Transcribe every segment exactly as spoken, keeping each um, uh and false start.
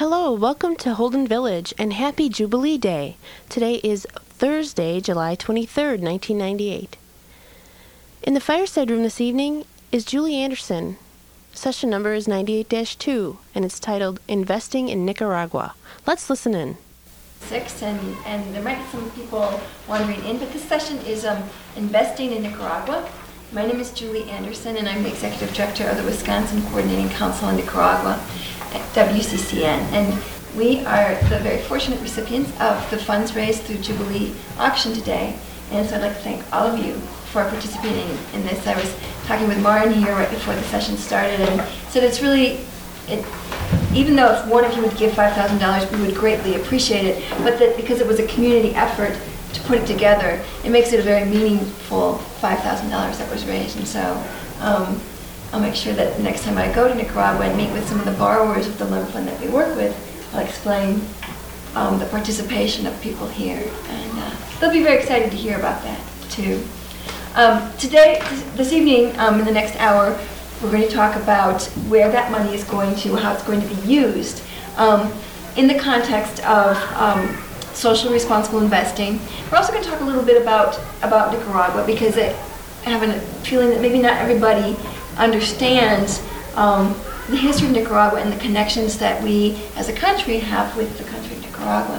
Hello, welcome to Holden Village, and happy Jubilee Day. Today is Thursday, July twenty-third, nineteen ninety-eight. In the fireside room this evening is Julie Anderson. Session number is ninety-eight dash two, and it's titled Investing in Nicaragua. Let's listen in. Six, and, and there might be some people wandering in, but this session is um, Investing in Nicaragua. My name is Julie Anderson, and I'm the Executive Director of the Wisconsin Coordinating Council in Nicaragua at W C C N. And we are the very fortunate recipients of the funds raised through Jubilee auction today. And so I'd like to thank all of you for participating in this. I was talking with Marin here right before the session started, and said it's really, it, even though if one of you would give five thousand dollars, we would greatly appreciate it, but that because it was a community effort to put it together, it makes it a very meaningful five thousand dollars that was raised. And so um, I'll make sure that the next time I go to Nicaragua and meet with some of the borrowers of the loan fund that we work with, I'll explain um, the participation of people here. And uh, they'll be very excited to hear about that too. Um, today, this evening, um, in the next hour, we're going to talk about where that money is going to, how it's going to be used um, in the context of um, social responsible investing. We're also going to talk a little bit about, about Nicaragua, because I have a feeling that maybe not everybody understands um, the history of Nicaragua and the connections that we as a country have with the country of Nicaragua.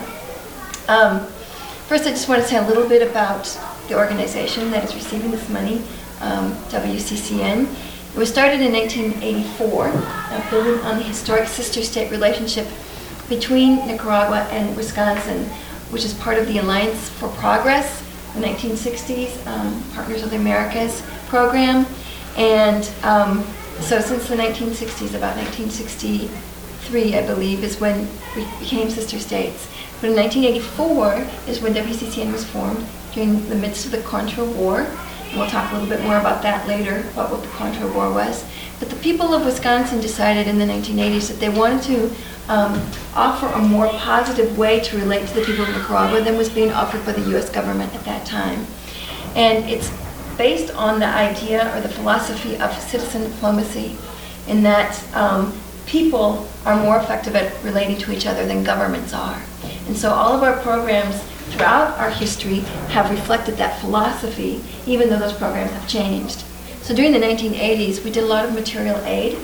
Um, first, I just want to say a little bit about the organization that is receiving this money, um, W C C N. It was started in nineteen eighty-four, uh, building on the historic sister-state relationship between Nicaragua and Wisconsin, which is part of the Alliance for Progress, the nineteen sixties um, Partners of the Americas program. And um, so since the nineteen sixties, about nineteen sixty-three, I believe, is when we became sister states. But in nineteen eighty-four is when W C C N was formed during the midst of the Contra War. And we'll talk a little bit more about that later, about what the Contra War was. But the people of Wisconsin decided in the nineteen eighties that they wanted to um, offer a more positive way to relate to the people of Nicaragua than was being offered by the U S government at that time. And it's based on the idea or the philosophy of citizen diplomacy, in that um, people are more effective at relating to each other than governments are. And so all of our programs throughout our history have reflected that philosophy, even though those programs have changed. So during the nineteen eighties, we did a lot of material aid,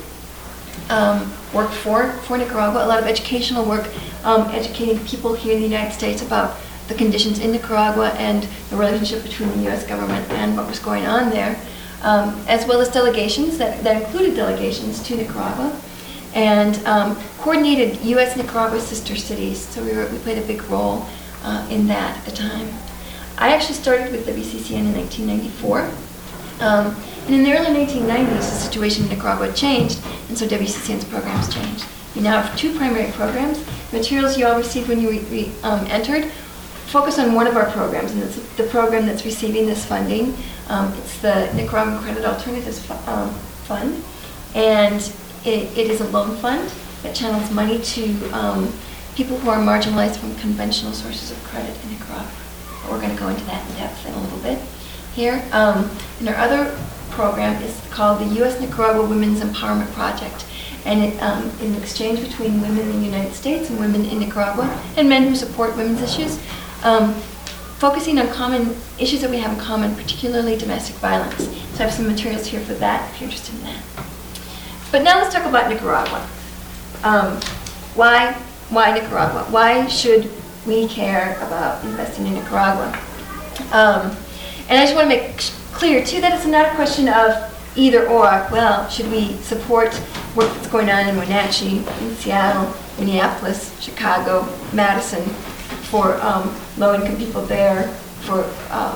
um, work for, for Nicaragua, a lot of educational work, um, educating people here in the United States about the conditions in Nicaragua and the relationship between the U S government and what was going on there, um, as well as delegations, that, that included delegations to Nicaragua, and um, coordinated U S Nicaragua sister cities. So we, were, we played a big role uh, in that at the time. I actually started with W C C N in nineteen ninety-four. Um, and in the early nineteen nineties, the situation in Nicaragua changed, and so W C C N's programs changed. We now have two primary programs. Materials you all received when you re, re, um, entered focus on one of our programs, and it's the program that's receiving this funding. Um, it's the Nicaraguan Credit Alternatives Fu- um, Fund, and it, it is a loan fund that channels money to um, people who are marginalized from conventional sources of credit in Nicaragua. We're going to go into that in depth in a little bit here. Um, and our other program is called the U S Nicaragua Women's Empowerment Project, and it um, in exchange between women in the United States and women in Nicaragua, and men who support women's issues, Um, focusing on common issues that we have in common, particularly domestic violence. So I have some materials here for that, if you're interested in that. But now let's talk about Nicaragua. Um, why, why Nicaragua? Why should we care about investing in Nicaragua? Um, and I just want to make clear, too, that it's not a question of either or. Well, should we support work that's going on in Wenatchee, in Seattle, Minneapolis, Chicago, Madison, for um, low-income people there, for uh,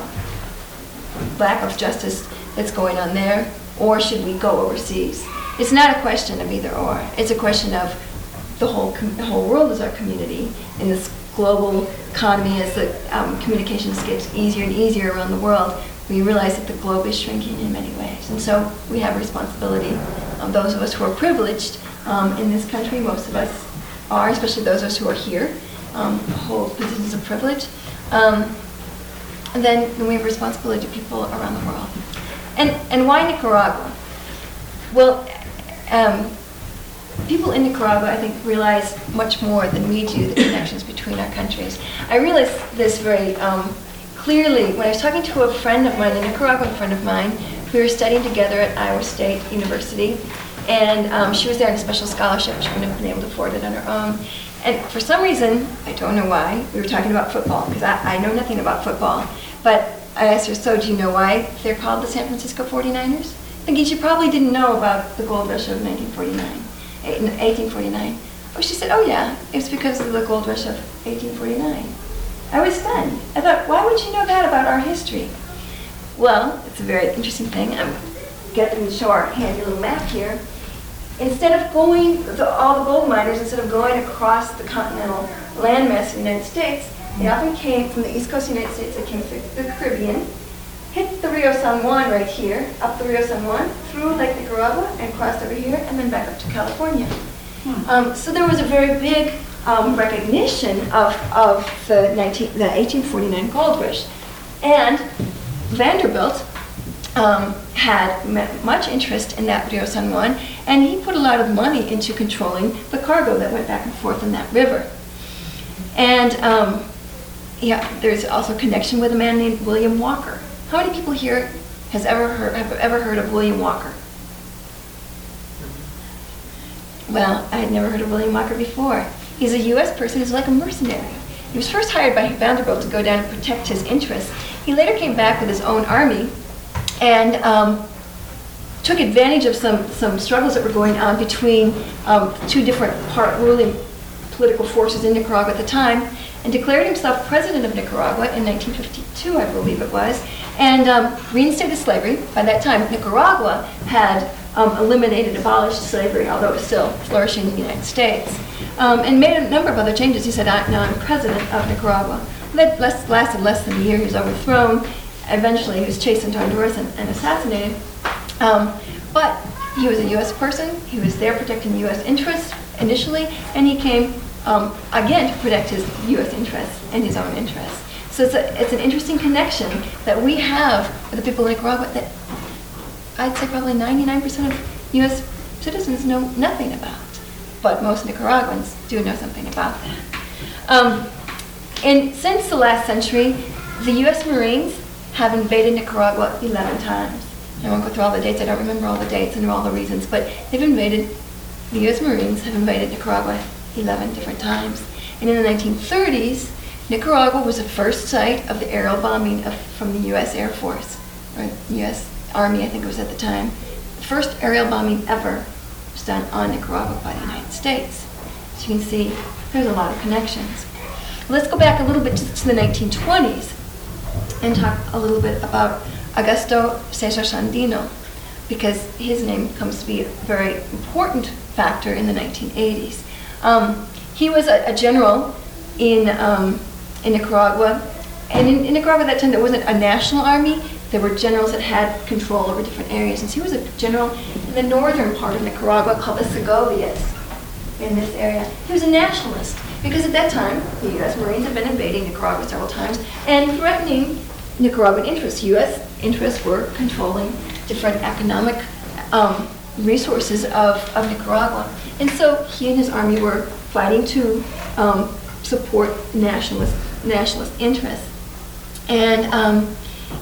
lack of justice that's going on there, or should we go overseas? It's not a question of either or. It's a question of the whole com- the whole world is our community in this global economy. As the um, communications gets easier and easier around the world, we realize that the globe is shrinking in many ways, and so we have a responsibility. Um, those of us who are privileged um, in this country, most of us are, especially those of us who are here, Um, hold positions of privilege, um, and then we have responsibility to people around the world. And and why Nicaragua? Well, um, people in Nicaragua, I think, realize much more than we do the connections between our countries. I realized this very um, clearly when I was talking to a friend of mine, a Nicaraguan friend of mine. We were studying together at Iowa State University, and um, she was there on a special scholarship. She wouldn't have been able to afford it on her own. And for some reason, I don't know why, we were talking about football, because I, I know nothing about football. But I asked her, so do you know why they're called the San Francisco forty-niners? Thinking she probably didn't know about the gold rush of nineteen forty-nine, eighteen forty-nine. Oh, she said, oh yeah, it's because of the gold rush of eighteen forty-nine. I was stunned. I thought, why would she know that about our history? Well, it's a very interesting thing. I'm getting to show our handy little map here. Instead of going, the, all the gold miners, instead of going across the continental landmass of the United States, they often came from the east coast of the United States, they came through the Caribbean, hit the Rio San Juan right here, up the Rio San Juan, through Lake Nicaragua, and crossed over here, and then back up to California. Hmm. Um, so there was a very big um, recognition of, of the, nineteen, the eighteen forty-nine gold rush. And Vanderbilt um, had much interest in that Rio San Juan, and he put a lot of money into controlling the cargo that went back and forth in that river. And um, yeah, there's also a connection with a man named William Walker. How many people here has ever heard, have ever heard of William Walker? Well, I had never heard of William Walker before. He's a U S person who's like a mercenary. He was first hired by Vanderbilt to go down and protect his interests. He later came back with his own army and um, took advantage of some, some struggles that were going on between um, two different part ruling political forces in Nicaragua at the time, and declared himself president of Nicaragua in nineteen fifty-two, I believe it was, and um, reinstated slavery. By that time, Nicaragua had um, eliminated, abolished slavery, although it was still flourishing in the United States, um, and made a number of other changes. He said, I, now I'm president of Nicaragua. That less, lasted less than a year. He was overthrown. Eventually, he was chased into Honduras and, and assassinated. Um, but he was a U S person. He was there protecting U S interests initially, and he came um, again to protect his U S interests and his own interests. So it's, a, it's an interesting connection that we have with the people in Nicaragua that I'd say probably ninety-nine percent of U S citizens know nothing about. But most Nicaraguans do know something about that. Um, and since the last century, the U S Marines have invaded Nicaragua eleven times. I won't go through all the dates, I don't remember all the dates and all the reasons, but they've invaded, the U S Marines have invaded Nicaragua eleven different times. And in the nineteen thirties, Nicaragua was the first site of the aerial bombing of, from the U S Air Force, or U S Army, I think it was at the time. The first aerial bombing ever was done on Nicaragua by the United States. So you can see there's a lot of connections. Let's go back a little bit to, to the nineteen twenties and talk a little bit about Augusto Cesar Sandino, because his name comes to be a very important factor in the nineteen eighties. Um, he was a, a general in, um, in Nicaragua, and in, in Nicaragua at that time there wasn't a national army. There were generals that had control over different areas, and so he was a general in the northern part of Nicaragua called the Segovias, in this area. He was a nationalist, because at that time, the U S Marines had been invading Nicaragua several times and threatening Nicaraguan interests. U S interests were controlling different economic um, resources of, of Nicaragua. And so he and his army were fighting to um, support nationalist, nationalist interests. And um,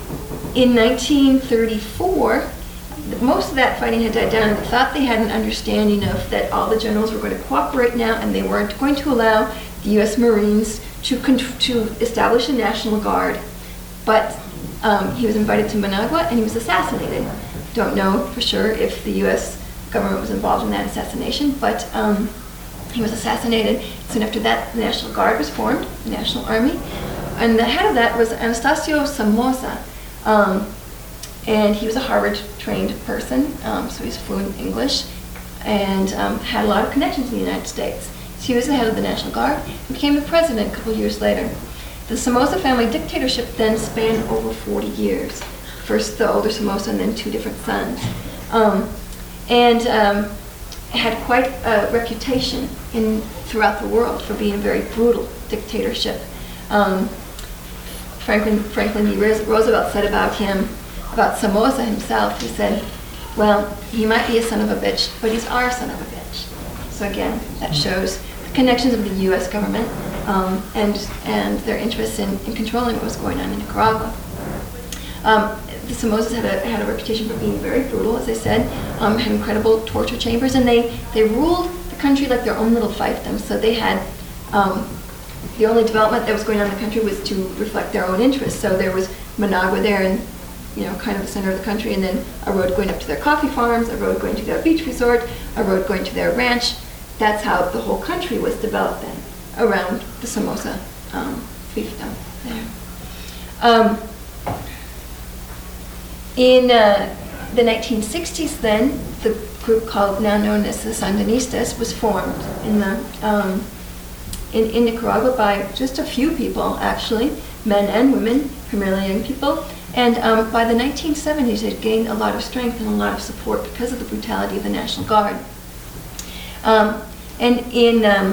in nineteen thirty-four, most of that fighting had died down, and they thought they had an understanding of that all the generals were going to cooperate now, and they weren't going to allow the U S Marines to, to establish a National Guard. But um, he was invited to Managua, and he was assassinated. Don't know for sure if the U S government was involved in that assassination, but um, he was assassinated. Soon after that, the National Guard was formed, the National Army, and the head of that was Anastasio Somoza. Um, and he was a Harvard-trained person, um, so he's fluent in English, and um, had a lot of connections in the United States. So he was the head of the National Guard and became the president a couple years later. The Somoza family dictatorship then spanned over forty years. First the older Somoza and then two different sons. Um, and um, had quite a reputation in, throughout the world for being a very brutal dictatorship. Um, Franklin, Franklin D. Roosevelt said about him, about Somoza himself, he said, well, he might be a son of a bitch, but he's our son of a bitch. So again, that shows the connections of the U S government um, and and their interest in, in controlling what was going on in Nicaragua. Um, the Somozas had a, had a reputation for being very brutal, as I said, um, had incredible torture chambers, and they, they ruled the country like their own little fiefdom. So they had, um, the only development that was going on in the country was to reflect their own interests. So there was Managua there in, you know, kind of the center of the country, and then a road going up to their coffee farms, a road going to their beach resort, a road going to their ranch. That's how the whole country was developed then, around the Somoza um, fiefdom there. Um, In uh, the nineteen sixties then, the group called, now known as the Sandinistas, was formed in, the, um, in, in Nicaragua by just a few people, actually, men and women, primarily young people. And um, by the nineteen seventies, it gained a lot of strength and a lot of support because of the brutality of the National Guard. Um, and in, um,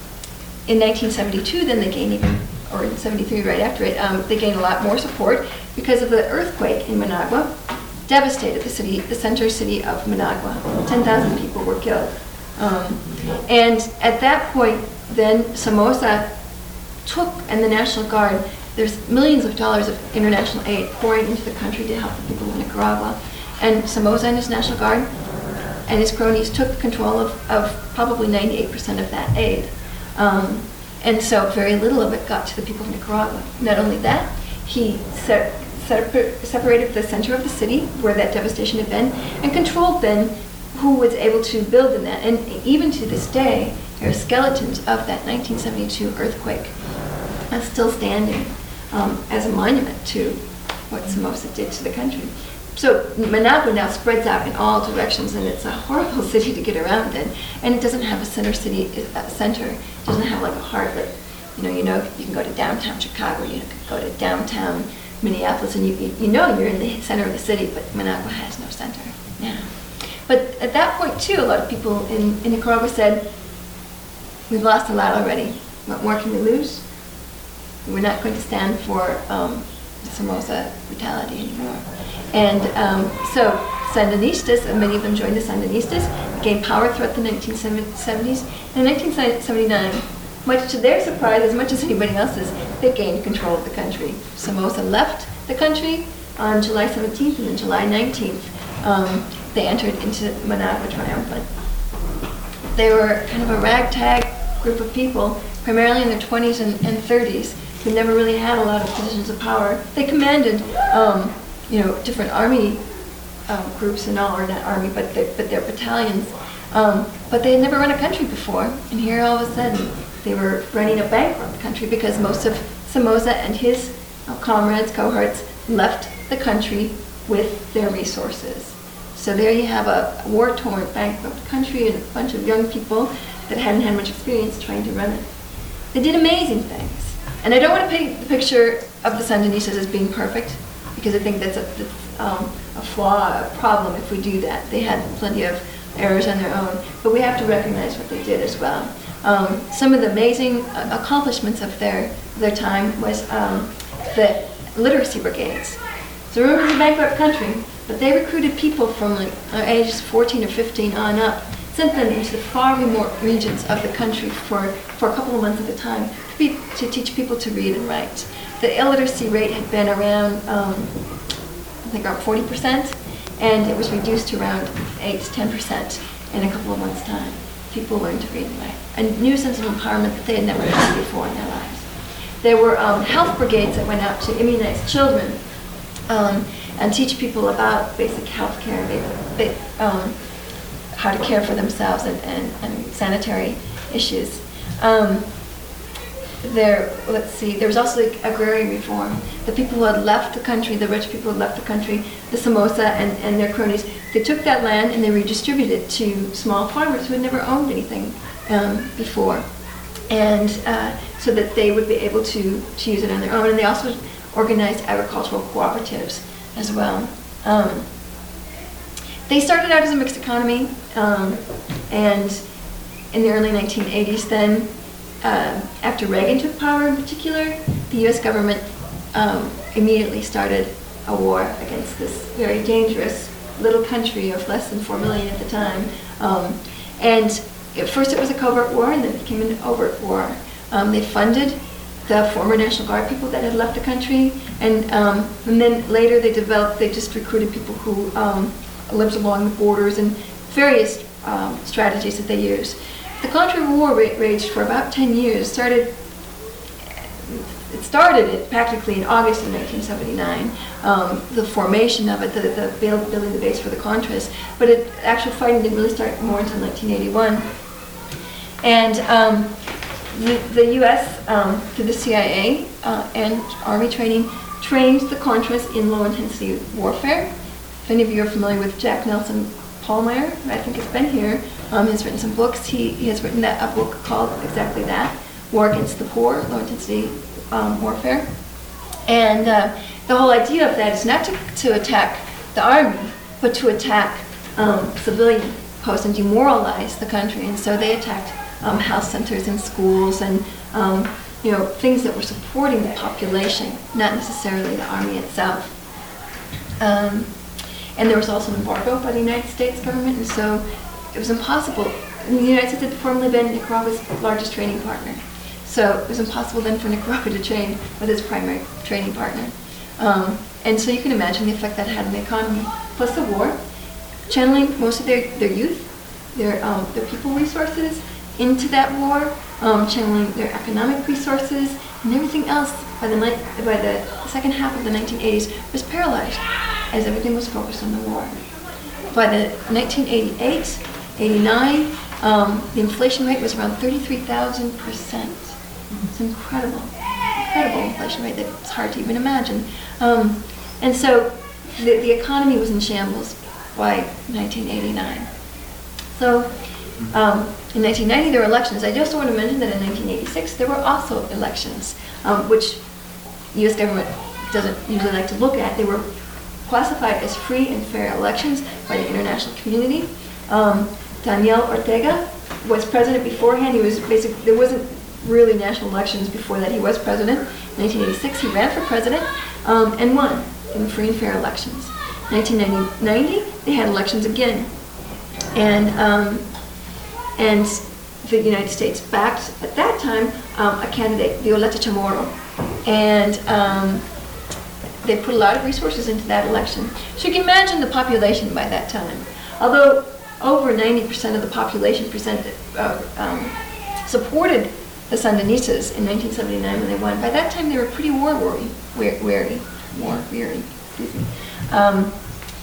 in nineteen seventy-two, then they gained even, or in seventy-three right after it, um, they gained a lot more support because of the earthquake in Managua, devastated the city, the center city of Managua. ten thousand people were killed. Um, and at that point, then Somoza took, and the National Guard, there's millions of dollars of international aid pouring into the country to help the people of Nicaragua. And Somoza and his National Guard and his cronies took control of, of probably ninety-eight percent of that aid. Um, and so very little of it got to the people of Nicaragua. Not only that, he set, set, separated the center of the city where that devastation had been and controlled then who was able to build in that. And even to this day, there are skeletons of that nineteen seventy-two earthquake that's still standing um, as a monument to what Somoza did to the country. So Managua now spreads out in all directions, and it's a horrible city to get around in. And it doesn't have a center city uh, center. It doesn't have like a heart. Like, you know, you know, you can go to downtown Chicago, you can go to downtown Minneapolis, and you you know you're in the center of the city. But Managua has no center. Yeah. But at that point too, a lot of people in, in Nicaragua said, "We've lost a lot already. What more can we lose? We're not going to stand for um, the Somoza brutality anymore." And um, so Sandinistas, and many of them joined the Sandinistas, gained power throughout the nineteen seventies. In nineteen seventy-nine, much to their surprise, as much as anybody else's, they gained control of the country. Somoza left the country on July seventeenth, and then July nineteenth, um, they entered into Managua triumphant. They were kind of a ragtag group of people, primarily in their twenties and, and thirties, who never really had a lot of positions of power. They commanded, um, you know, different army um, groups and all, or not army, but their, but their battalions. Um, but they had never run a country before, and here all of a sudden they were running a bankrupt country because most of Somoza and his uh, comrades, cohorts, left the country with their resources. So there you have a war-torn, bankrupt country and a bunch of young people that hadn't had much experience trying to run it. They did amazing things. And I don't want to paint the picture of the Sandinistas as being perfect, because I think that's a, that's, um, a flaw, a problem if we do that. They had plenty of errors on their own, but we have to recognize what they did as well. Um, some of the amazing uh, accomplishments of their, their time was um, the literacy brigades. So remember, it's a bankrupt country, but they recruited people from like uh, ages fourteen or fifteen on up, sent them into the far remote regions of the country for, for a couple of months at a time to, be, to teach people to read and write. The illiteracy rate had been around, um, I think around forty percent, and it was reduced to around eight to ten percent in a couple of months' time. People learned to read and write. A new sense of empowerment that they had never had before in their lives. There were um, health brigades that went out to immunize children um, and teach people about basic health care, ba- ba- um, how to care for themselves, and, and, and sanitary issues. Um, there, let's see, there was also like agrarian reform. The people who had left the country, the rich people who had left the country, the Somoza and, and their cronies, they took that land and they redistributed it to small farmers who had never owned anything um, before. And uh, so that they would be able to, to use it on their own. And they also organized agricultural cooperatives as well. Um, they started out as a mixed economy, um, and in the early nineteen eighties then, uh, after Reagan took power in particular, the U S government um, immediately started a war against this very dangerous little country of less than four million at the time. Um, and at first it was a covert war, and then it became an overt war. Um, they funded the former National Guard people that had left the country, and um, and then later they developed, they just recruited people who um, lived along the borders and various um, strategies that they used. The Contra War ra- raged for about ten years. Started, it started it practically in August of nineteen seventy-nine, um, the formation of it, the, the build, building the base for the Contras, but it, actual fighting didn't really start more until nineteen eighty-one. And um, the, the U S, um, through the C I A uh, and Army training, trained the Contras in low-intensity warfare. If any of you are familiar with Jack Nelson Pallmeyer, I think has been here, um, has written some books. He, he has written that, a book called exactly that, War Against the Poor, Low-Intensity um, Warfare. And uh, the whole idea of that is not to, to attack the army, but to attack um, civilian posts and demoralize the country. And so they attacked um, health centers and schools and um, you know, things that were supporting the population, not necessarily the army itself. Um, and there was also an embargo by the United States government, and so it was impossible. And the United States had formerly been Nicaragua's largest trading partner. So it was impossible then for Nicaragua to train with its primary trading partner. Um, and so you can imagine the effect that had on the economy. Plus the war, channeling most of their, their youth, their, um, their people resources into that war, um, channeling their economic resources, and everything else by the, ni- by the second half of the nineteen eighties was paralyzed as everything was focused on the war. By the nineteen eighty-eight, eighty-nine, um, the inflation rate was around thirty-three thousand percent. It's incredible, incredible inflation rate that's hard to even imagine. Um, and so the, the economy was in shambles by nineteen eighty-nine. So um, in nineteen ninety there were elections. I just want to mention that in nineteen eighty-six there were also elections, um, which U S government doesn't usually like to look at. They were classified as free and fair elections by the international community. Um, Daniel Ortega was president beforehand. He was basically, there wasn't really national elections before that. He was president. In nineteen eighty-six he ran for president um, and won in free and fair elections. nineteen ninety they had elections again, and um, and the United States backed at that time um, a candidate, Violeta Chamorro, and um, they put a lot of resources into that election. So you can imagine the population by that time. Although over ninety percent of the population presented, uh, um, supported the Sandinistas in nineteen seventy-nine when they won, by that time they were pretty war weary, weary, war weary, excuse me. Um,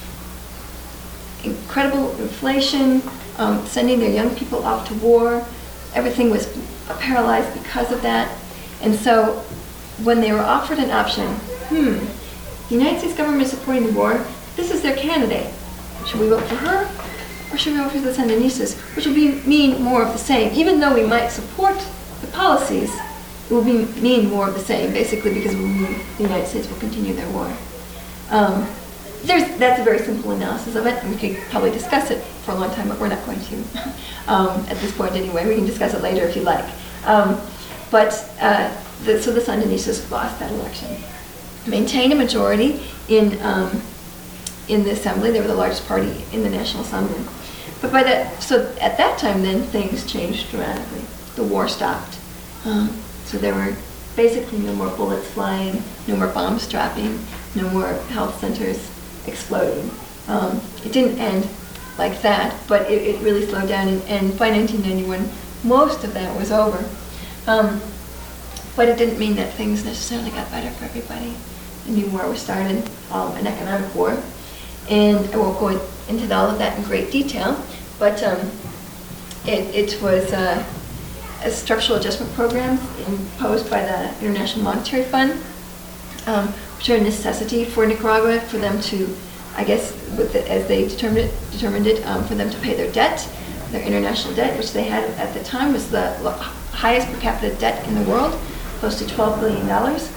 incredible inflation, um, sending their young people off to war. Everything was paralyzed because of that. And so when they were offered an option, hmm, the United States government is supporting the war, this is their candidate. Should we vote for her, or should we vote for the Sandinistas? Which would be, mean more of the same. Even though we might support the policies, it will be, mean more of the same, basically because it will mean the United States will continue their war. Um, there's, that's a very simple analysis of it, and we could probably discuss it for a long time, but we're not going to um, at this point anyway. We can discuss it later if you like. Um, but uh, the, so the Sandinistas lost that election. Maintained a majority in um, in the assembly. They were the largest party in the National Assembly. But by that, so at that time, then things changed dramatically. The war stopped. Um, so there were basically no more bullets flying, no more bombs dropping, no more health centers exploding. Um, it didn't end like that, but it, it really slowed down. And, and by nineteen ninety-one, most of that was over. Um, but it didn't mean that things necessarily got better for everybody. A new war was started, um, an economic war. And I won't go into all of that in great detail, but um, it, it was uh, a structural adjustment program imposed by the International Monetary Fund, um, which are a necessity for Nicaragua for them to, I guess, with the, as they determined it, determined it um, for them to pay their debt, their international debt, which they had at the time was the highest per capita debt in the world, close to twelve billion dollars.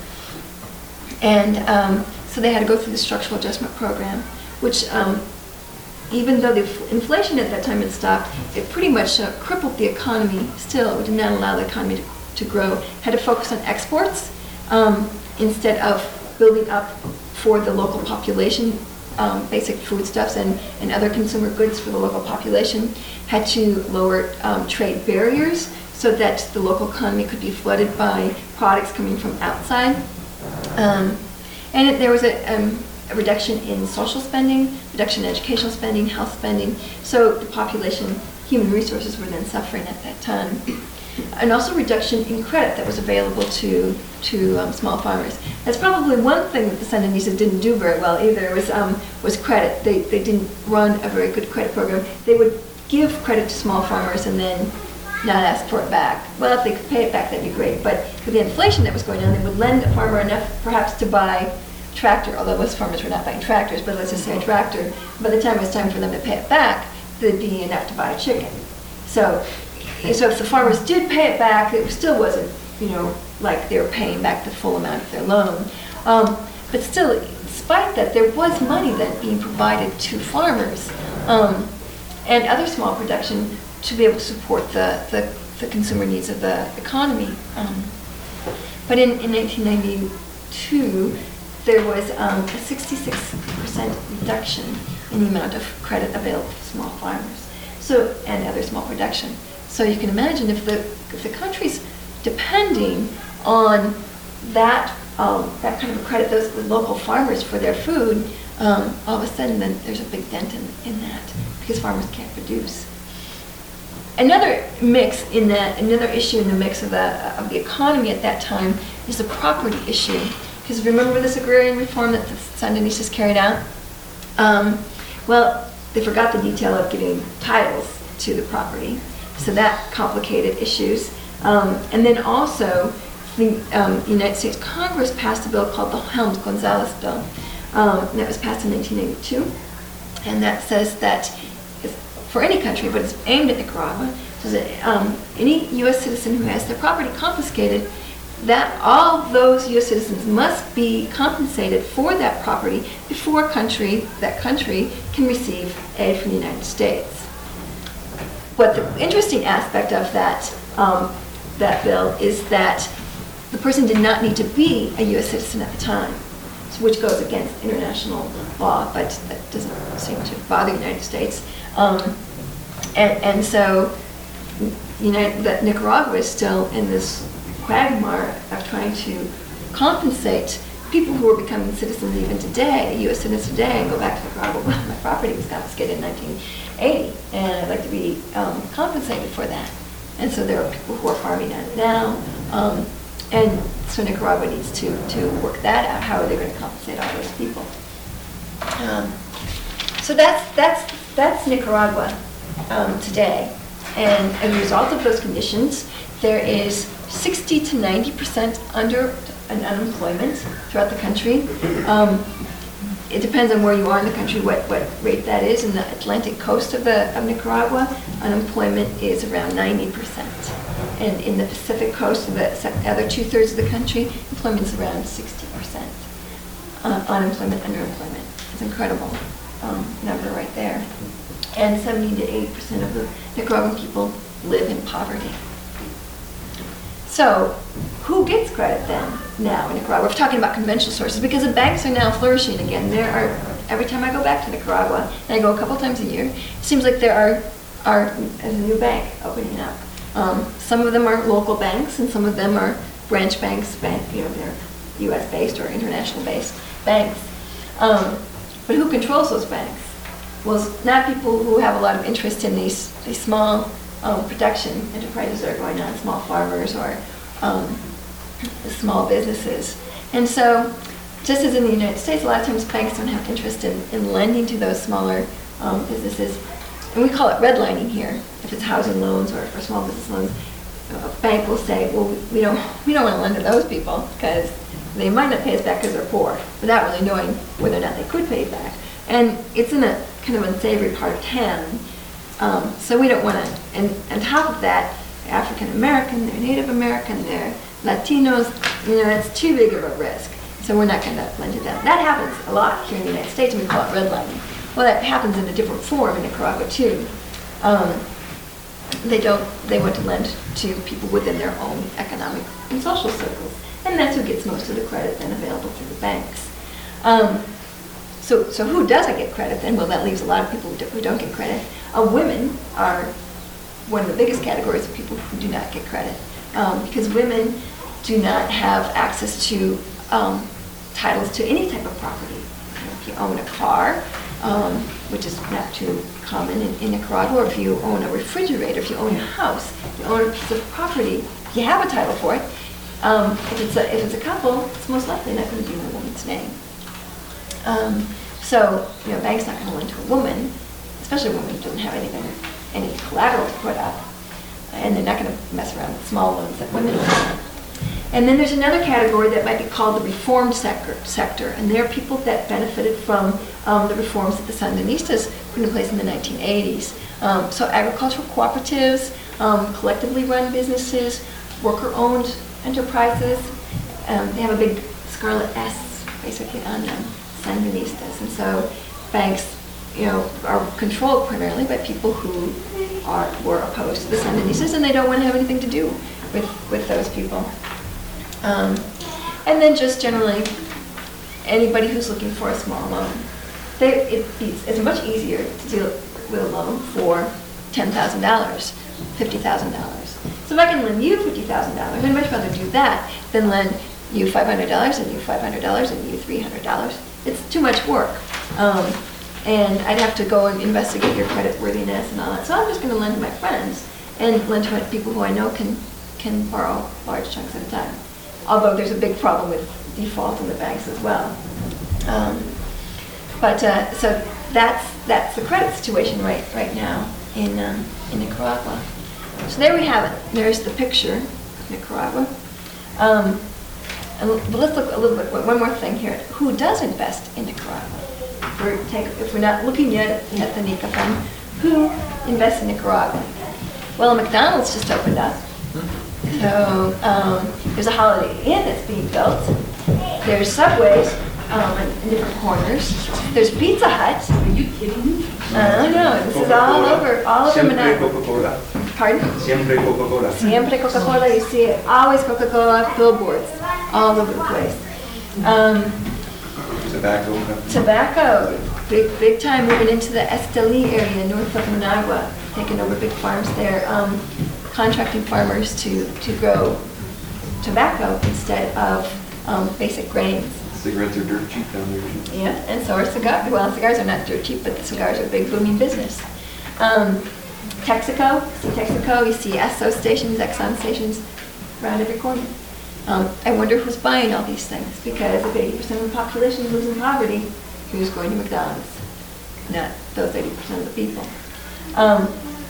And um, so they had to go through the structural adjustment program, which um, even though the inflation at that time had stopped, it pretty much uh, crippled the economy still. It did not allow the economy to, to grow. Had to focus on exports um, instead of building up for the local population um, basic foodstuffs and, and other consumer goods for the local population, had to lower um, trade barriers so that the local economy could be flooded by products coming from outside. Um, and it, there was a, um, a reduction in social spending, reduction in educational spending, health spending, so the population, human resources were then suffering at that time. And also reduction in credit that was available to to um, small farmers. That's probably one thing that the Sandinistas didn't do very well either, was um, was credit. They, they didn't run a very good credit program. They would give credit to small farmers and then not ask for it back. Well, if they could pay it back, that'd be great. But with the inflation that was going on, they would lend a farmer enough perhaps to buy a tractor, although most farmers were not buying tractors, but let's just say a tractor. By the time it was time for them to pay it back, there'd be enough to buy a chicken. So So if the farmers did pay it back, it still wasn't, you know, like they were paying back the full amount of their loan. Um, but still, despite that, there was money then being provided to farmers um, and other small production to be able to support the, the, the consumer needs of the economy. Um, but in, in nineteen ninety-two, there was um, a sixty-six percent reduction in the amount of credit available to small farmers, so and other small production. So you can imagine if the if the country's depending on that um, that kind of a credit, those the local farmers for their food, um, all of a sudden then there's a big dent in, in that because farmers can't produce. Another mix in that another issue in the mix of the of the economy at that time is the property issue. Because remember this agrarian reform that the Sandinistas carried out? Um, well, they forgot the detail of giving titles to the property. So that complicated issues. Um, and then also, the um, United States Congress passed a bill called the Helms-Gonzalez bill. Um, and that was passed in nineteen eighty-two. And that says that if, for any country, but it's aimed at Nicaragua, so that um, any U S citizen who has their property confiscated, that all those U S citizens must be compensated for that property before country, that country can receive aid from the United States. But the interesting aspect of that um, that bill is that the person did not need to be a U S citizen at the time, which goes against international law, but that doesn't seem to bother the United States. Um, and, and so, United, that Nicaragua is still in this quagmire of trying to compensate people who are becoming citizens even today, U S citizens today, and go back to Nicaragua. Well, my property was confiscated in nineteen eighty, and I'd like to be um, compensated for that. And so there are people who are farming on it now, um, and so Nicaragua needs to, to work that out. How are they going to compensate all those people? Um, so that's that's that's Nicaragua um, today, and as a result of those conditions, there is sixty to ninety percent under an unemployment throughout the country. Um, It depends on where you are in the country, what, what rate that is. In the Atlantic coast of, the, of Nicaragua, unemployment is around ninety percent. And in the Pacific coast of the other two-thirds of the country, employment is around sixty percent. Uh, unemployment, underemployment. It's an incredible um, number right there. And seventy to eighty percent of the Nicaraguan people live in poverty. So, who gets credit then now in Nicaragua? We're talking about conventional sources because the banks are now flourishing again. There are, every time I go back to Nicaragua, and I go a couple times a year, it seems like there are, are a new bank opening up. Um, some of them are local banks, and some of them are branch banks, bank, you know, they're U S based or international based banks. Um, but who controls those banks? Well, it's not people who have a lot of interest in these, these small Um, production enterprises that are going on, small farmers or um, small businesses. And so, just as in the United States, a lot of times banks don't have interest in, in lending to those smaller um, businesses. And we call it redlining here, if it's housing loans or, or small business loans. A bank will say, well, we don't, we don't want to lend to those people because they might not pay us back because they're poor, without really knowing whether or not they could pay back. And it's in a kind of unsavory part of town. Um, so we don't want to, and on top of that, they're African American, they're Native American, they're Latinos, you know, it's too big of a risk. So we're not going to lend to them. That happens a lot here in the United States, and we call it redlining. Well, that happens in a different form in Nicaragua too. Um, they don't, they want to lend to people within their own economic and social circles. And that's who gets most of the credit then available through the banks. Um, so, so who doesn't get credit then? Well, that leaves a lot of people who do- who don't get credit. Uh, women are one of the biggest categories of people who do not get credit, um, because women do not have access to um, titles to any type of property. You know, if you own a car, um, which is not too common in, in Nicaragua, or if you own a refrigerator, if you own a house, if you own a piece of property, you have a title for it. Um, if it's a if it's a couple, it's most likely not going to be in the woman's name. Um, so, you know, bank's not going to lend to a woman, especially a woman who doesn't have anything, any collateral to put up, and they're not going to mess around with small loans that women have. And then there's another category that might be called the reformed sector, sector and they're people that benefited from um, the reforms that the Sandinistas put in place in the nineteen eighties. Um, so agricultural cooperatives, um, collectively run businesses, worker-owned enterprises. Um, they have a big scarlet S basically on them, Sandinistas. And so banks, you know, are controlled primarily by people who are were opposed to the Sandinistas, and they don't want to have anything to do with, with those people. Um, and then just generally, anybody who's looking for a small loan. They, it, it's much easier to deal with a loan for ten thousand dollars, fifty thousand dollars. So if I can lend you fifty thousand dollars, I'd much rather do that than lend you five hundred dollars and you five hundred dollars and you three hundred dollars. It's too much work. Um, and I'd have to go and investigate your credit worthiness and all that. So I'm just going to lend to my friends and lend to people who I know can, can borrow large chunks at a time. Although there's a big problem with default in the banks as well. Um, but uh, so that's that's the credit situation right right now in um, in Nicaragua. So there we have it. There's the picture of Nicaragua. Um, and l- but let's look a little bit. One more thing here. Who does invest in Nicaragua? If we're, take, if we're not looking yet at the Nica Fund, who invests in Nicaragua? Well, McDonald's just opened up. So um, there's a Holiday Inn that's being built. There's Subways um, in, in different corners. There's Pizza Hut. Are you kidding me? I don't know. This is all over, all over Siempre Managua. Coca-Cola. Pardon? Siempre Coca-Cola. Siempre Coca-Cola. You see it. Always Coca-Cola billboards all over the place. Um, Tobacco. tobacco, big big time moving into the Esteli area north of Managua, taking over big farms there. Um, contracting farmers to, to grow tobacco instead of um, basic grains. Cigarettes are dirt cheap down there. Yeah, and so are cigars. Well, cigars are not dirt cheap, but the cigars are a big booming business. Um, Texaco, see Texaco, you see Esso stations, Exxon stations around every corner. Um, I wonder who's buying all these things, because if eighty percent of the population lives in poverty, who's going to McDonald's? Not those eighty percent of the people. Um,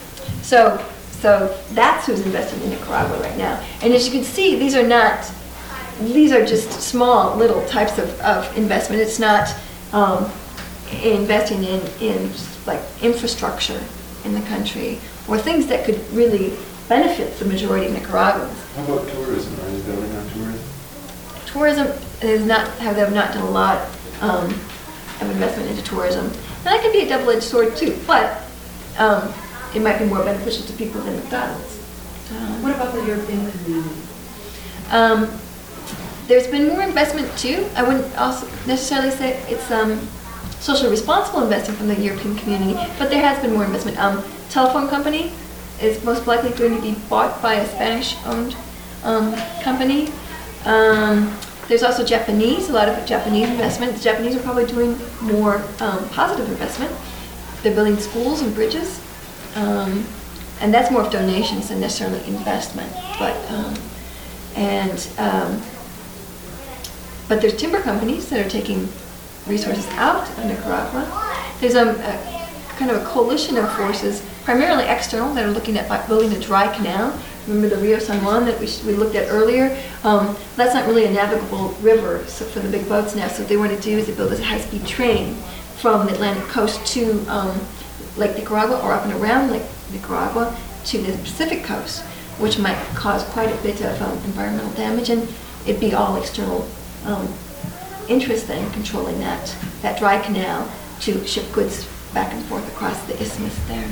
so. So that's who's investing in Nicaragua right now. And as you can see, these are not, these are just small little types of, of investment. It's not um, investing in, in just like infrastructure in the country or things that could really benefit the majority of Nicaraguans. How about tourism? Are they building on tourism? Tourism is not, have they have not done a lot um, of investment into tourism. And that could be a double-edged sword too, but um, it might be more beneficial to people than McDonald's. Um, What about the European community? Um, there's been more investment too. I wouldn't also necessarily say it's um, socially responsible investing from the European community, but there has been more investment. Um, telephone company is most likely going to be bought by a Spanish-owned um, company. Um, there's also Japanese, a lot of Japanese investment. The Japanese are probably doing more um, positive investment. They're building schools and bridges. Um, and that's more of donations than necessarily investment. But um, and um, but there's timber companies that are taking resources out of Nicaragua. There's a, a kind of a coalition of forces, primarily external, that are looking at building a dry canal. Remember the Rio San Juan that we, we looked at earlier? Um, that's not really a navigable river so for the big boats now. So what they want to do is to build a high-speed train from the Atlantic coast to um, Lake Nicaragua, or up and around Lake Nicaragua to the Pacific coast, which might cause quite a bit of um, environmental damage, and it'd be all external um, interest then controlling that, that dry canal to ship goods back and forth across the isthmus there.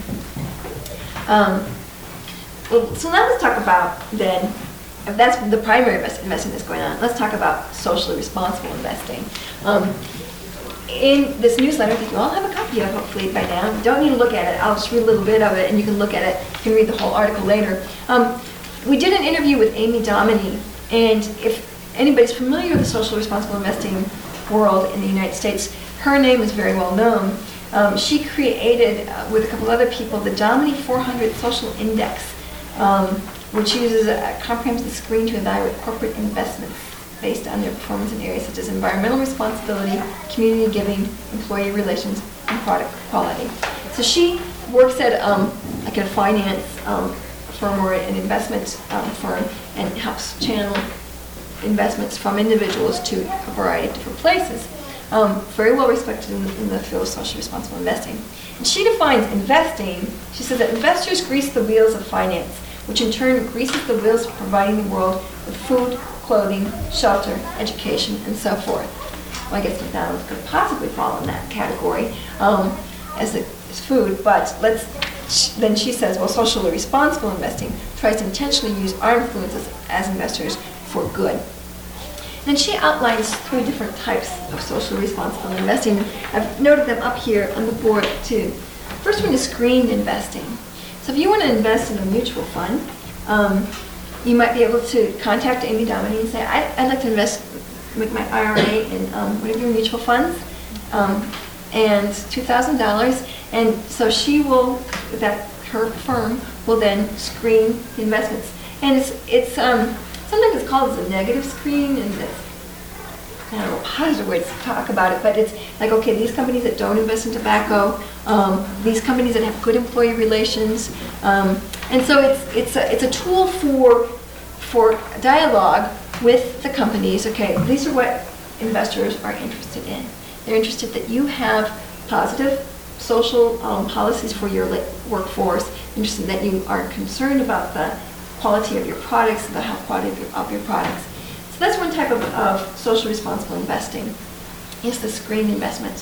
Um, well, so now let's talk about then, if that's the primary invest- investing that's going on, let's talk about socially responsible investing. Um, in this newsletter that you all have a copy of, hopefully by now. You don't need to look at it. I'll just read a little bit of it, and you can look at it. You can read the whole article later. Um, we did an interview with Amy Dominy, and if anybody's familiar with the social responsible investing world in the United States, her name is very well known. Um, she created, uh, with a couple other people, the Dominy four hundred Social Index, um, which uses a comprehensive screen to evaluate corporate investments based on their performance in areas such as environmental responsibility, community giving, employee relations, and product quality. So she works at um, like a finance um, firm or an investment um, firm and helps channel investments from individuals to a variety of different places. Um, very well respected in, in the field of social responsible investing. And she defines investing, she says that investors grease the wheels of finance, which in turn greases the wheels of providing the world with food, clothing, shelter, education, and so forth. Well, I guess McDonald's could possibly fall in that category um, as, a, as food, but let's, then she says, well, socially responsible investing tries to intentionally use our influences as investors for good. Then she outlines three different types of socially responsible investing. I've noted them up here on the board too. First one is screened investing. So if you want to invest in a mutual fund, um, you might be able to contact Amy Dominy and say, I, I'd like to invest with my I R A in um, one of your mutual funds, um, and two thousand dollars. And so she will, that her firm will then screen the investments. And it's, it's um, sometimes it's called as a negative screen, and it's, I don't know, positive ways to talk about it, but it's like, okay, these companies that don't invest in tobacco, um, these companies that have good employee relations, um, and so it's it's a, it's a tool for for dialogue with the companies. Okay, these are what investors are interested in. They're interested that you have positive social um, policies for your workforce, interested that you are concerned about the quality of your products, the health quality of your, of your products. So that's one type of, of social responsible investing, is the screened investments.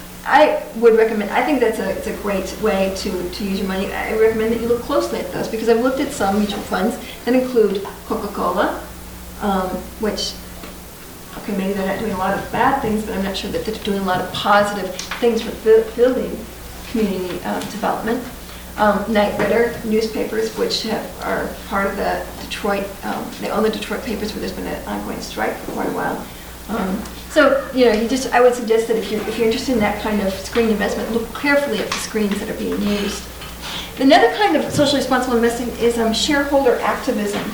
I would recommend, I think that's a, it's a great way to, to use your money. I recommend that you look closely at those, because I've looked at some mutual funds that include Coca-Cola, um, which, okay, maybe they're not doing a lot of bad things, but I'm not sure that they're doing a lot of positive things for bu- building community um, development. Um, Knight Ridder newspapers, which have, are part of the Detroit, um, they own the Detroit papers, where there's been an ongoing strike for quite a while. Um, so, you know, you just, I would suggest that if you're, if you're interested in that kind of screen investment, look carefully at the screens that are being used. Another kind of socially responsible investing is um, shareholder activism.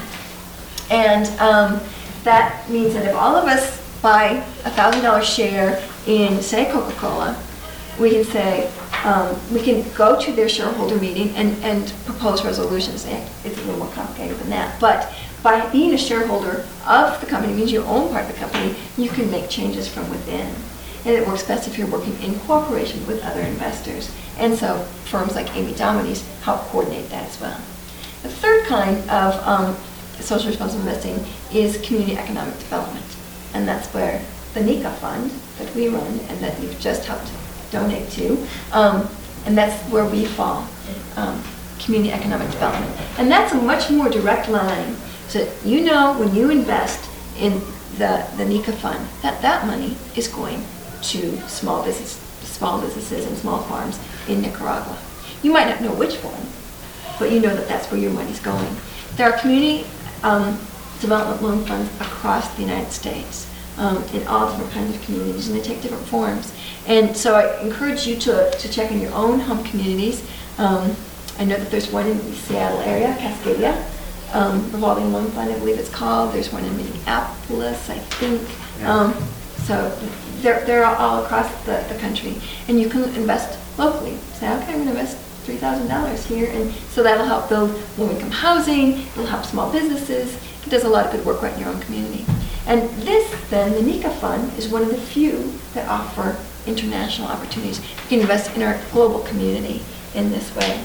And um, that means that if all of us buy a one thousand dollars share in, say, Coca-Cola, we can say, um, we can go to their shareholder meeting and, and propose resolutions. It's a little more complicated than that. But by being a shareholder of the company, means you own part of the company, you can make changes from within. And it works best if you're working in cooperation with other investors. And so firms like Amy Dominy's help coordinate that as well. The third kind of um, social responsible investing is community economic development. And that's where the NECA fund that we run and that you've just helped donate to, um, and that's where we fall, um, community economic development. And that's a much more direct line. So you know, when you invest in the, the NECA fund, that that money is going to small business, small businesses and small farms in Nicaragua. You might not know which one, but you know that that's where your money's going. There are community um, development loan funds across the United States, um, in all different kinds of communities, and they take different forms. And so I encourage you to, to check in your own home communities. Um, I know that there's one in the Seattle area, Cascadia, um, revolving loan fund, I believe it's called. There's one in Minneapolis, I think. Yeah. Um, so they're, they're all across the, the country. And you can invest locally. Say, okay, I'm going to invest three thousand dollars here. And so that'll help build low-income housing. It'll help small businesses. It does a lot of good work right in your own community. And this, then, the NECA fund, is one of the few that offer international opportunities. You can invest in our global community in this way.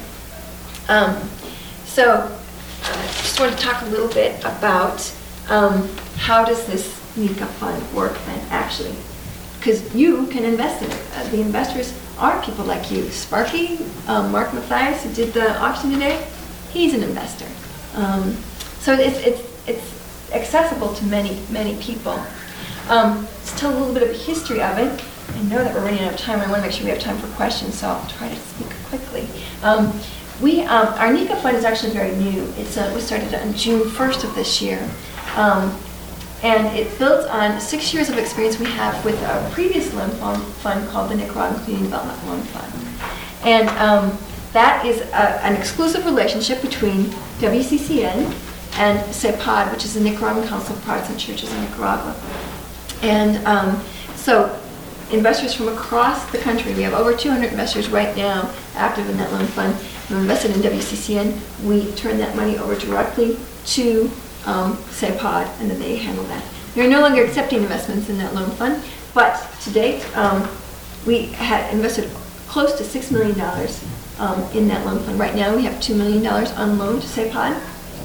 Um, so I just want to talk a little bit about um, how does this NECA fund work then, actually. Because you can invest in it. Uh, the investors are people like you. Sparky, um, Mark Mathias, who did the auction today, he's an investor. Um, so it's, it's, it's accessible to many, many people. Um, to tell a little bit of a history of it, I know that we're running out of time. I want to make sure we have time for questions, so I'll try to speak quickly. Um, we, um, our NECA fund is actually very new. It's uh, we started on June first of this year. Um, and it builds on six years of experience we have with our previous loan fund, fund called the Nicaraguan Community Development Loan Fund. And um, that is a, an exclusive relationship between W C C N and CEPAD, which is the Nicaraguan Council of Protestant Churches in Nicaragua. And um, so investors from across the country, we have over two hundred investors right now active in that loan fund, who invested in W C C N. We turn that money over directly to um, CEPAD, and then they handle that. They're no longer accepting investments in that loan fund, but to date, um, we had invested close to six million dollars um, in that loan fund. Right now, we have two million dollars on loan to CEPAD,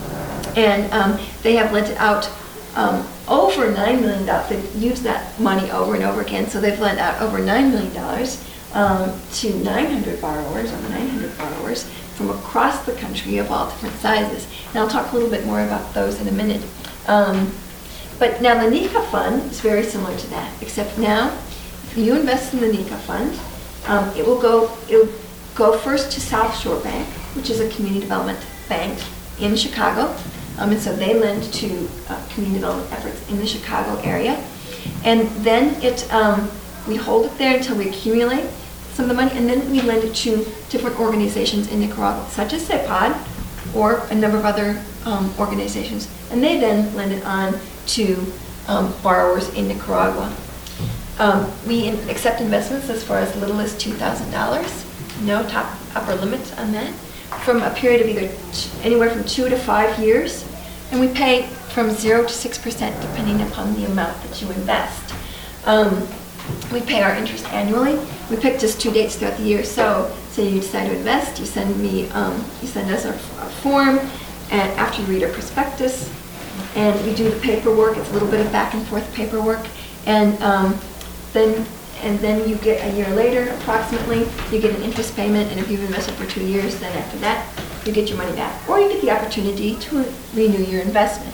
and um, they have lent it out um, over nine million dollars. They've used that money over and over again, so they've lent out over nine million dollars um, to nine hundred borrowers, over nine hundred borrowers from across the country of all different sizes. And I'll talk a little bit more about those in a minute. Um, but now the NECA fund is very similar to that, except now, if you invest in the NECA fund, um, it will go, it will go first to South Shore Bank, which is a community development bank in Chicago. Um, and so they lend to uh, community development efforts in the Chicago area. And then it, um, we hold it there until we accumulate some of the money, and then we lend it to different organizations in Nicaragua, such as CEPAD, or a number of other um, organizations. And they then lend it on to um, borrowers in Nicaragua. Um, we in- accept investments as far as little as two thousand dollars, no top upper limit on that, from a period of either t- anywhere from two to five years. And we pay from zero to six percent depending upon the amount that you invest. Um, we pay our interest annually. We pick just two dates throughout the year. So, say you decide to invest, you send me, um, you send us our, our form, and after you read our prospectus, and we do the paperwork. It's a little bit of back and forth paperwork, and um, then and then you get a year later, approximately, you get an interest payment. And if you've invested for two years, then after that, you get your money back, or you get the opportunity to renew your investment.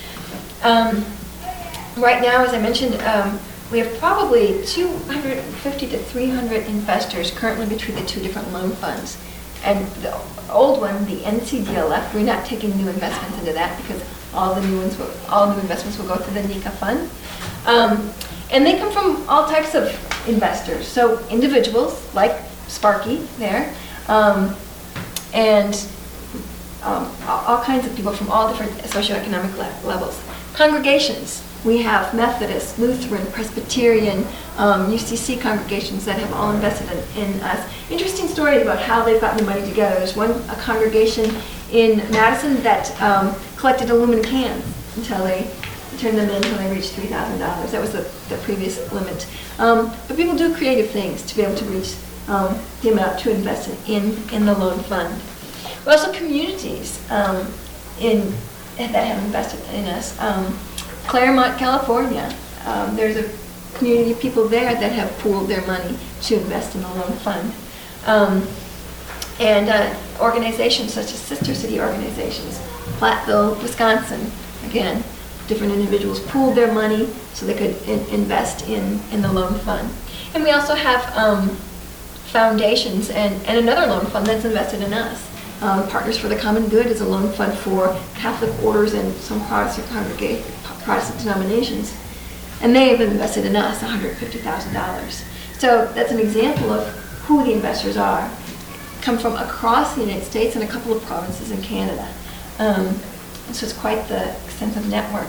Um, right now, as I mentioned, um, we have probably two hundred fifty to three hundred investors currently between the two different loan funds. And the old one, the N C D L F, we're not taking new investments into that because all the new ones, will, all new investments will go to the NECA fund. Um, and they come from all types of investors. So individuals like Sparky there, um, and Um, all kinds of people from all different socioeconomic le- levels. Congregations, we have Methodist, Lutheran, Presbyterian, um, U C C congregations that have all invested in, in us. Interesting stories about how they've gotten the money together. There's one a congregation in Madison that um, collected aluminum cans until they turned them in until they reached three thousand dollars. That was the, the previous limit. Um, but people do creative things to be able to reach um, the amount to invest in, in the loan fund. We also have communities um, in that have invested in us. Um, Claremont, California, um, there's a community of people there that have pooled their money to invest in the loan fund. Um, and uh, organizations such as sister city organizations, Platteville, Wisconsin, again, different individuals pooled their money so they could in- invest in, in the loan fund. And we also have um, foundations and, and another loan fund that's invested in us. Um, Partners for the Common Good is a loan fund for Catholic orders and some Protestant congrega- Protestant denominations. And they have invested in us one hundred fifty thousand dollars. So that's an example of who the investors are. Come from across the United States and a couple of provinces in Canada. Um, so it's quite the extensive network.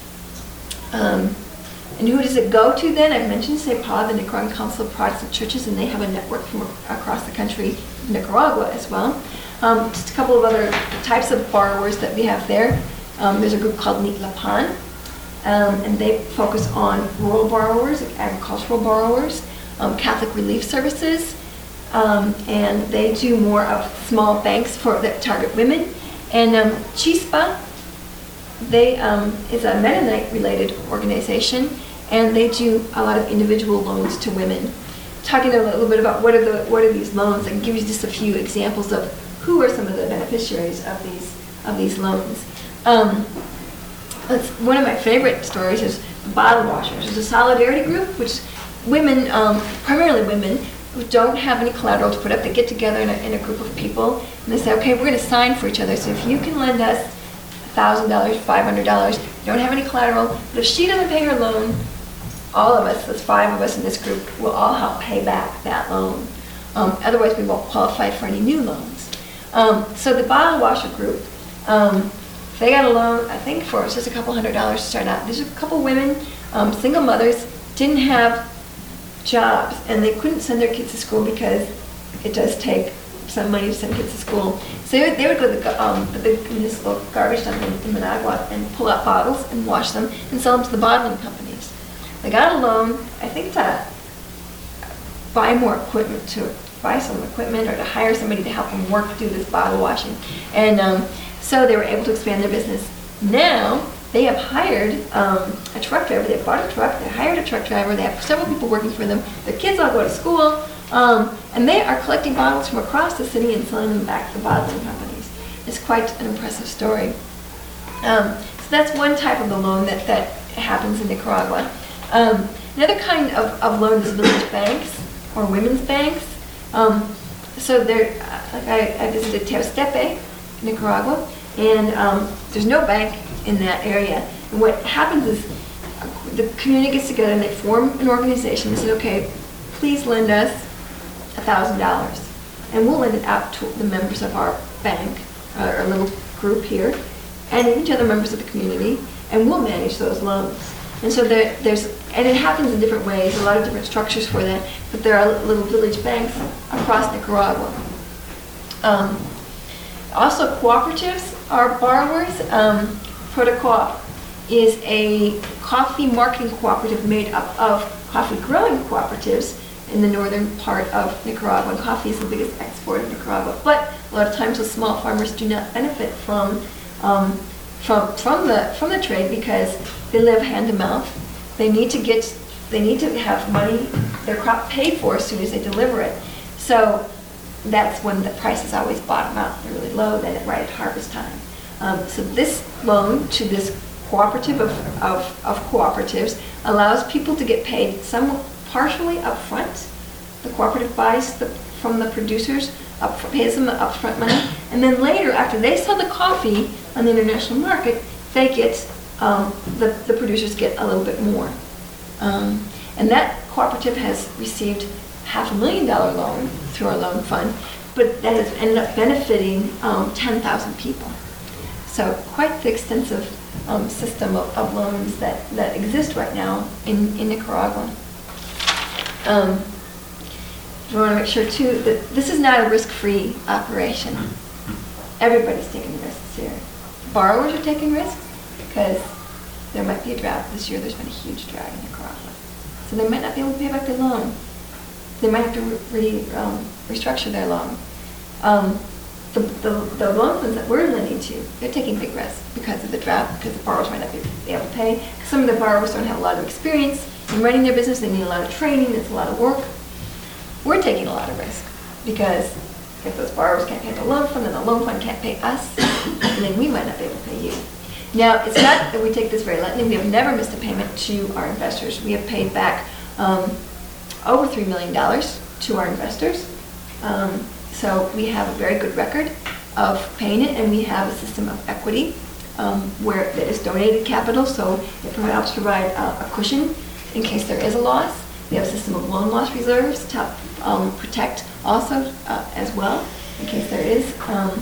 Um, and who does it go to then? I've mentioned CEPAD, the Nicaraguan Council of Protestant Churches, and they have a network from across the country, Nicaragua as well. Um, just a couple of other types of borrowers that we have there. Um, there's a group called Nitlapan, um, and they focus on rural borrowers, agricultural borrowers, um, Catholic Relief Services, um, and they do more of small banks for that target women. And um, Chispa, they um, is a Mennonite-related organization, and they do a lot of individual loans to women. Talking a little bit about what are the what are these loans, and give you just a few examples of who are some of the beneficiaries of these of these loans. Um, it's, one of my favorite stories is the bottle washers. There's a solidarity group which women, um, primarily women, who don't have any collateral to put up, they get together in a, in a group of people, and they say, okay, we're going to sign for each other, so if you can lend us one thousand dollars, five hundred dollars, you don't have any collateral, but if she doesn't pay her loan, all of us, there's five of us in this group, will all help pay back that loan. Um, otherwise, we won't qualify for any new loans. Um, so the bottle washer group, um, they got a loan, I think, for just a couple hundred dollars to start out. There's a couple women, um, single mothers, didn't have jobs, and they couldn't send their kids to school because it does take some money to send kids to school. So they would, they would go to the, um, the big municipal garbage dump in, in Managua and pull out bottles and wash them and sell them to the bottling companies. They got a loan, I think, to buy more equipment, to buy some equipment or to hire somebody to help them work, do this bottle washing. And um, so they were able to expand their business. Now, they have hired um, a truck driver. They bought a truck, they hired a truck driver, they have several people working for them. Their kids all go to school, um, and they are collecting bottles from across the city and selling them back to the bottling companies. It's quite an impressive story. Um, so that's one type of the loan that, that happens in Nicaragua. Um, another kind of, of loan is village banks or women's banks. Um, so there, like I, I visited Teostepe, Nicaragua, and um, there's no bank in that area. And what happens is uh, the community gets together and they form an organization and say, okay, please lend us one thousand dollars. And we'll lend it out to the members of our bank, uh, our little group here, and each other members of the community, and we'll manage those loans. And so there, there's, and it happens in different ways, a lot of different structures for that, but there are little village banks across Nicaragua. Um, also, cooperatives are borrowers. Um, Protocoop is a coffee marketing cooperative made up of coffee growing cooperatives in the northern part of Nicaragua. And coffee is the biggest export of Nicaragua. But a lot of times the small farmers do not benefit from um, from from the from the trade because they live hand to mouth. They need to get they need to have money, their crop paid for as soon as they deliver it. So that's when the prices always bottom out. They're really low, then right at harvest time. Um, so this loan to this cooperative of, of, of cooperatives allows people to get paid some partially up front. The cooperative buys the, from the producers, up, pays them the upfront money, and then later, after they sell the coffee on the international market, they get, um, the, the producers get a little bit more. Um, and that cooperative has received half a million dollar loan through our loan fund, but that has ended up benefiting um, ten thousand people. So quite the extensive um, system of, of loans that, that exist right now in, in Nicaragua. Um, I want to make sure too that this is not a risk-free operation. Everybody's taking risks here. Borrowers are taking risks because there might be a drought. This year there's been a huge drought in Nicaragua. So they might not be able to pay back their loan. They might have to re, re, um, restructure their loan. Um, The, the, the loan funds that we're lending to, they're taking big risks because of the drought, because the borrowers might not be able to pay. Some of the borrowers don't have a lot of experience in running their business. They need a lot of training. It's a lot of work. We're taking a lot of risk because if those borrowers can't pay the loan fund, then the loan fund can't pay us, and then we might not be able to pay you. Now, it's not that we take this very lightly. We have never missed a payment to our investors. We have paid back um, over three million dollars to our investors. Um, So we have a very good record of paying it, and we have a system of equity um, where it is donated capital, so it helps provide uh, a cushion in case there is a loss. We have a system of loan loss reserves to help um, protect also uh, as well in case there is um,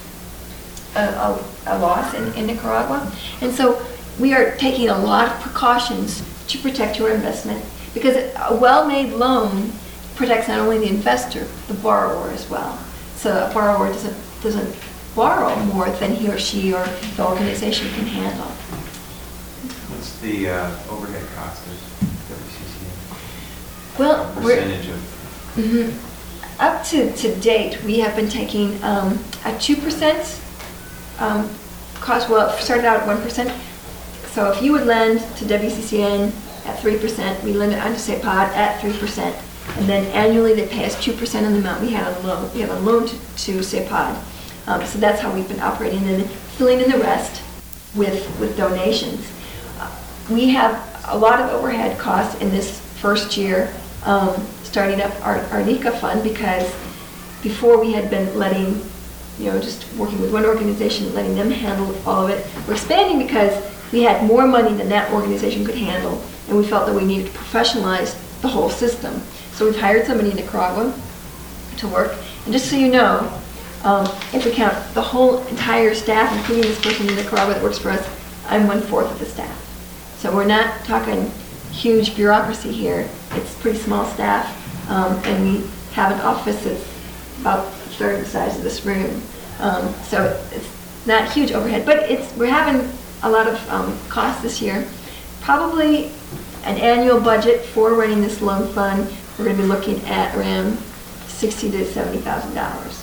a, a, a loss in, in Nicaragua. And so we are taking a lot of precautions to protect your investment because a well-made loan protects not only the investor, the borrower as well. So a borrower doesn't doesn't borrow more than he or she or the organization can handle. What's the uh, overhead cost of W C C N? Well, we're, percentage of mm-hmm. Up to, to date, we have been taking um, a two percent um, cost. Well, it started out at one percent. So if you would lend to W C C N at three percent, we lend it onto CEPAD at three percent. And then annually they pay us two percent of the amount we had on loan. We have a loan to, to CEPAD. Um, so that's how we've been operating, and then filling in the rest with, with donations. Uh, we have a lot of overhead costs in this first year um, starting up our, our NICA fund, because before we had been letting, you know, just working with one organization, letting them handle all of it. We're expanding because we had more money than that organization could handle, and we felt that we needed to professionalize the whole system. So we've hired somebody in Nicaragua to work. And just so you know, um, if we count the whole entire staff, including this person in Nicaragua that works for us, I'm one-fourth of the staff. So we're not talking huge bureaucracy here. It's pretty small staff, um, and we have an office that's about a third the size of this room. Um, so it's not huge overhead, but it's we're having a lot of um, costs this year. Probably an annual budget for running this loan fund, we're going to be looking at around sixty to seventy thousand dollars.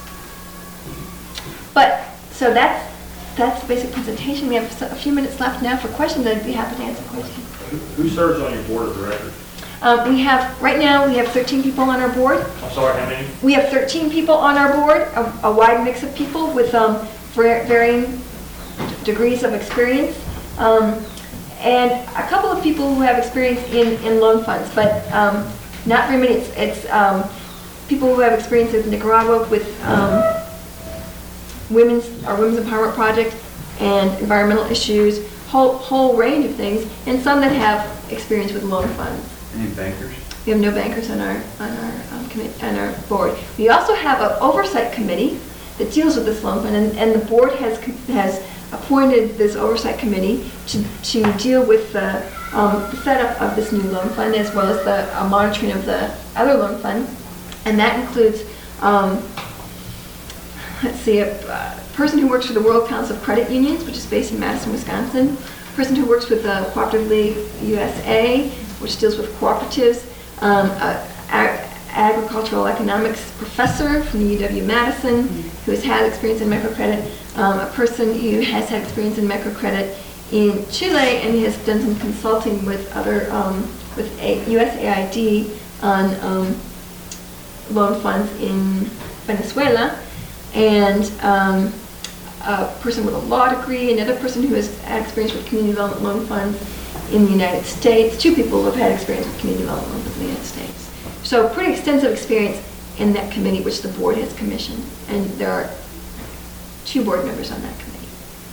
But so that's that's the basic presentation. We have a few minutes left now for questions. I'd be happy to answer questions. Who serves on your board of directors? Um, we have right now we have thirteen people on our board. I'm sorry, how many? We have thirteen people on our board, a, a wide mix of people with um, varying degrees of experience, um, and a couple of people who have experience in, in loan funds, but um, not very many. It's, it's um, people who have experience in Nicaragua with um, women's our Women's Empowerment Project and environmental issues, whole whole range of things, and some that have experience with loan funds. Any bankers? We have no bankers on our on our um, committee on our board. We also have an oversight committee that deals with this loan fund, and, and the board has has appointed this oversight committee to to deal with the, um, the setup of this new loan fund, as well as the uh, monitoring of the other loan fund, and that includes um, let's see, a uh, person who works for the World Council of Credit Unions, which is based in Madison, Wisconsin. A person who works with the Cooperative League U S A, which deals with cooperatives, um, a ag agricultural economics professor from the U W Madison, who has had experience in microcredit, um, a person who has had experience in microcredit in Chile and has done some consulting with other, um, with a U S A I D on um, loan funds in Venezuela, and um, a person with a law degree, another person who has had experience with community development loan funds in the United States, two people who have had experience with community development loan funds in the United States. So pretty extensive experience in that committee, which the board has commissioned, and there are two board members on that committee.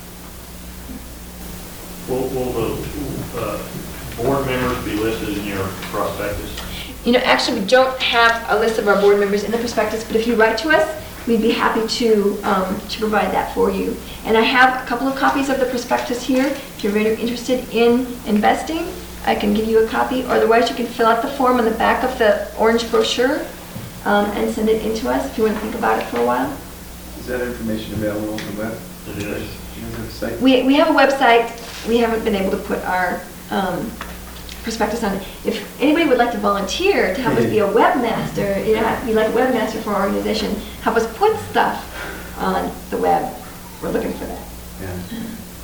Will, will the uh, board members be listed in your prospectus? You know, actually, we don't have a list of our board members in the prospectus, but if you write to us, we'd be happy to um, to provide that for you. And I have a couple of copies of the prospectus here. If you're really interested in investing, I can give you a copy. Or otherwise, you can fill out the form on the back of the orange brochure um, and send it in to us if you want to think about it for a while. Is that information available on the web? It is. You know, the site? We, we have a website. We haven't been able to put our um, prospectus on it. If anybody would like to volunteer to help us be a webmaster, you know, be like a webmaster for our organization, help us put stuff on the web, we're looking for that. Yeah.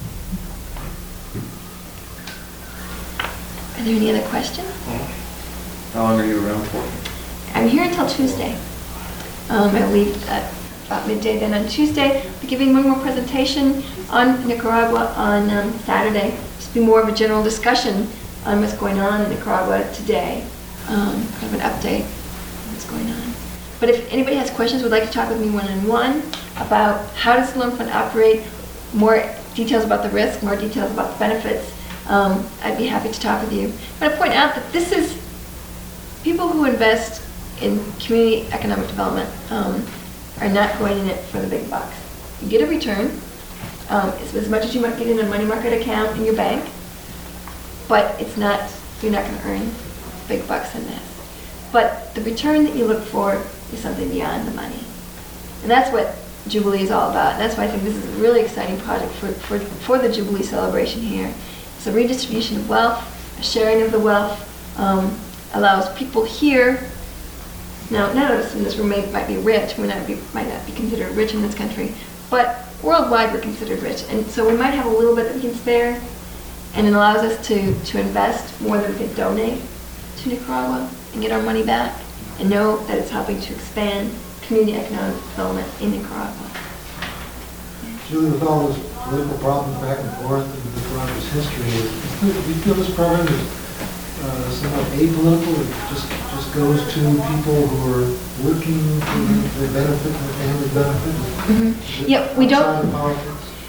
Are there any other questions? How long are you around for? I'm here until Tuesday. Um, I leave at about midday then on Tuesday. I'll be giving one more presentation on Nicaragua on um, Saturday. Just be more of a general discussion on what's going on in Nicaragua today. Um, kind of an update on what's going on. But if anybody has questions, would like to talk with me one-on-one about how does the loan fund operate, more details about the risk, more details about the benefits, um, I'd be happy to talk with you. I want to point out that this is people who invest in community economic development um, are not going in it for the big bucks. You get a return. Um, it's as much as you might get in a money market account in your bank, but it's not, you're not going to earn big bucks in this. But the return that you look for is something beyond the money. And that's what Jubilee is all about. And that's why I think this is a really exciting project for, for, for the Jubilee celebration here. It's a redistribution of wealth, a sharing of the wealth, um, allows people here. Now, none of us in this room may, might be rich. We might, be, might not be considered rich in this country, but worldwide we're considered rich. And so we might have a little bit that we can spare, and it allows us to, to invest more than we can donate to Nicaragua and get our money back and know that it's helping to expand community economic development in Nicaragua. Julie, with all those political problems back and forth in Nicaragua's history, do you feel this program is uh, somewhat apolitical? It just, just goes to people who are working for the benefit, the family benefit? Mhm. Yeah, we don't- Outside of politics?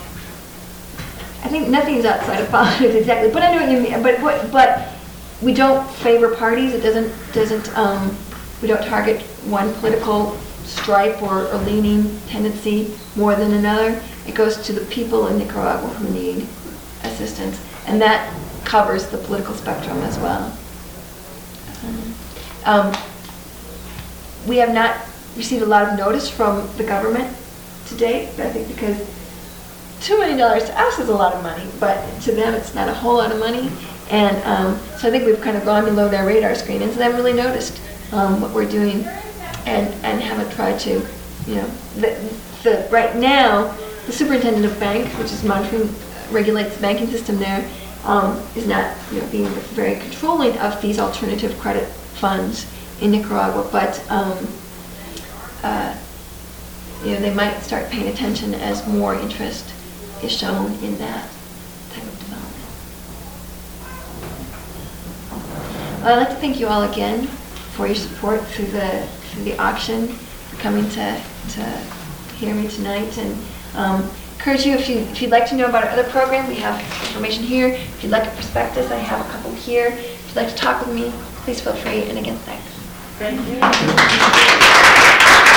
I think nothing's outside of politics exactly, but I know what you mean. But what, but we don't favor parties. It doesn't doesn't um, we don't target one political stripe or, or leaning tendency more than another. It goes to the people in Nicaragua who need assistance, and that covers the political spectrum as well. Um, we have not received a lot of notice from the government to date, I think because two million dollars to us is a lot of money, but to them it's not a whole lot of money. And um, so I think we've kind of gone below their radar screen, and so they haven't really noticed um, what we're doing, and, and haven't tried to, you know, the, the, right now, the superintendent of bank, which is monitoring, regulates the banking system there, um, is not, you know, being very controlling of these alternative credit funds in Nicaragua, but um, uh, you know, they might start paying attention as more interest is shown in that type of development. Well, I'd like to thank you all again for your support through the through the auction, for coming to to hear me tonight, and um, encourage you, if you if you'd like to know about our other program, we have information here. If you'd like a prospectus, I have a couple here. If you'd like to talk with me, please feel free. And again, thanks. Thank you.